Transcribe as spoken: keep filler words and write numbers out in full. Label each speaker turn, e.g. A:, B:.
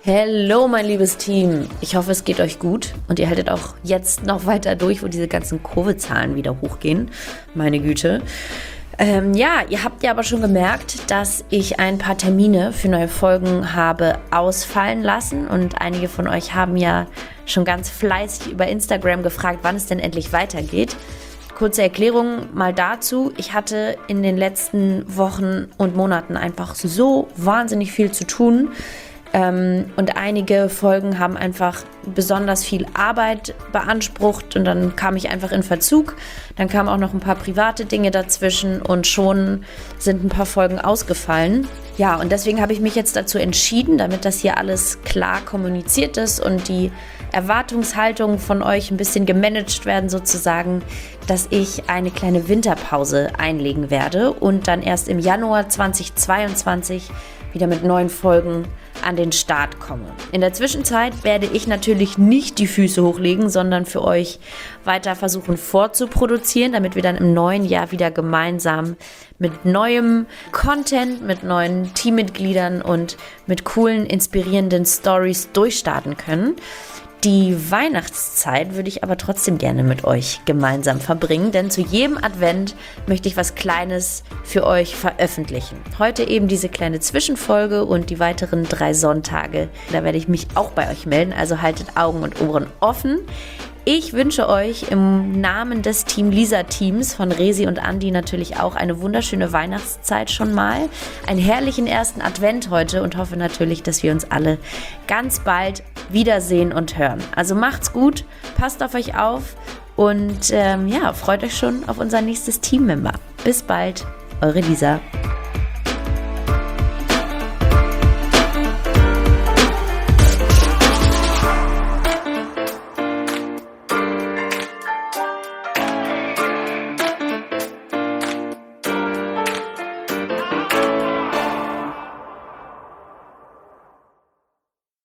A: Hallo mein liebes Team, ich hoffe es geht euch gut und ihr haltet auch jetzt noch weiter durch, wo diese ganzen Covid-Zahlen wieder hochgehen, meine Güte. Ähm, ja, ihr habt ja aber schon gemerkt, dass ich ein paar Termine für neue Folgen habe ausfallen lassen und einige von euch haben ja schon ganz fleißig über Instagram gefragt, wann es denn endlich weitergeht. Kurze Erklärung mal dazu. Ich hatte in den letzten Wochen und Monaten einfach so wahnsinnig viel zu tun. Ähm, und einige Folgen haben einfach besonders viel Arbeit beansprucht und dann kam ich einfach in Verzug. Dann kamen auch noch ein paar private Dinge dazwischen und schon sind ein paar Folgen ausgefallen. Ja, und deswegen habe ich mich jetzt dazu entschieden, damit das hier alles klar kommuniziert ist und die Erwartungshaltungen von euch ein bisschen gemanagt werden sozusagen, dass ich eine kleine Winterpause einlegen werde und dann erst im Januar zweitausendzweiundzwanzig wieder mit neuen Folgen an den Start komme. In der Zwischenzeit werde ich natürlich nicht die Füße hochlegen, sondern für euch weiter versuchen vorzuproduzieren, damit wir dann im neuen Jahr wieder gemeinsam mit neuem Content, mit neuen Teammitgliedern und mit coolen, inspirierenden Stories durchstarten können. Die Weihnachtszeit würde ich aber trotzdem gerne mit euch gemeinsam verbringen, denn zu jedem Advent möchte ich was Kleines für euch veröffentlichen. Heute eben diese kleine Zwischenfolge und die weiteren drei Sonntage. Da werde ich mich auch bei euch melden, also haltet Augen und Ohren offen. Ich wünsche euch im Namen des Team Lisa Teams von Resi und Andi natürlich auch eine wunderschöne Weihnachtszeit schon mal. Einen herrlichen ersten Advent heute und hoffe natürlich, dass wir uns alle ganz bald wiedersehen und hören. Also macht's gut, passt auf euch auf und ähm, ja, freut euch schon auf unser nächstes Teammember. Bis bald, eure Lisa.